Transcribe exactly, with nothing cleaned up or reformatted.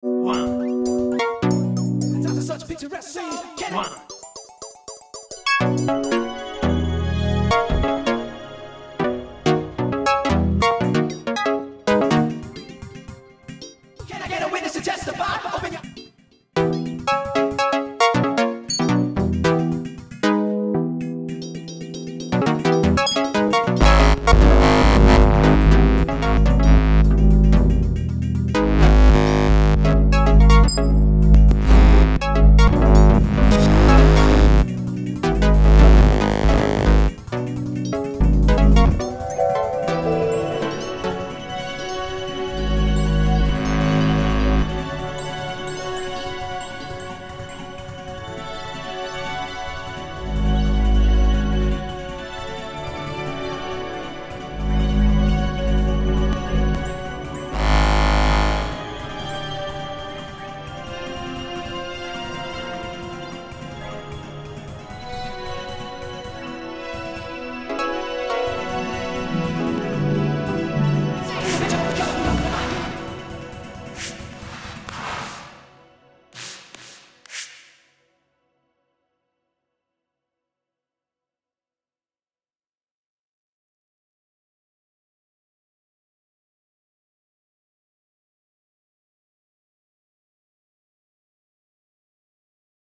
One. Time to such picturesque scene. Get it. One. Can I get a witness to testify? Open your